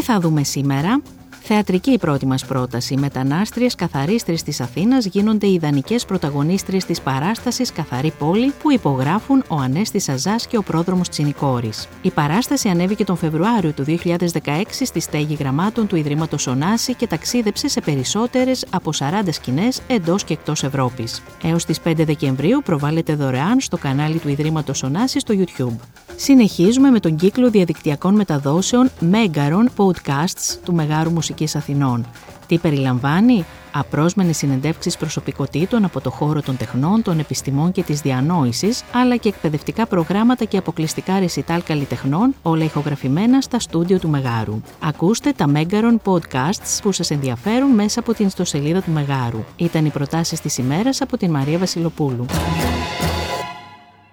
θα δούμε σήμερα? Θεατρική η πρώτη μας πρόταση. Οι μετανάστριες καθαρίστρες της Αθήνας γίνονται οι ιδανικές πρωταγωνίστριες της παράστασης «Καθαρή πόλη» που υπογράφουν ο Ανέστης Αζάς και ο πρόδρομος Τσινικόρης. Η παράσταση ανέβηκε τον Φεβρουάριο του 2016 στη στέγη γραμμάτων του Ιδρύματος Ωνάση και ταξίδεψε σε περισσότερες από 40 σκηνές εντός και εκτός Ευρώπης. Έως τις 5 Δεκεμβρίου προβάλλεται δωρεάν στο κανάλι του Ιδρύματος Ωνάση στο YouTube. Συνεχίζουμε με τον κύκλο διαδικτυακών μεταδόσεων Μέγαρον Podcasts του Μεγάρου Μουσικής Αθηνών. Τι περιλαμβάνει? Απρόσμενες συνεντεύξεις προσωπικότητων από το χώρο των τεχνών, των επιστημών και της διανόησης, αλλά και εκπαιδευτικά προγράμματα και αποκλειστικά ρεσιτάλ καλλιτεχνών, όλα ηχογραφημένα στα στούντιο του Μεγάρου. Ακούστε τα Μέγαρον Podcasts που σας ενδιαφέρουν μέσα από την ιστοσελίδα του Μεγάρου. Ήταν οι προτάσεις της ημέρας από την Μαρία Βασιλοπούλου.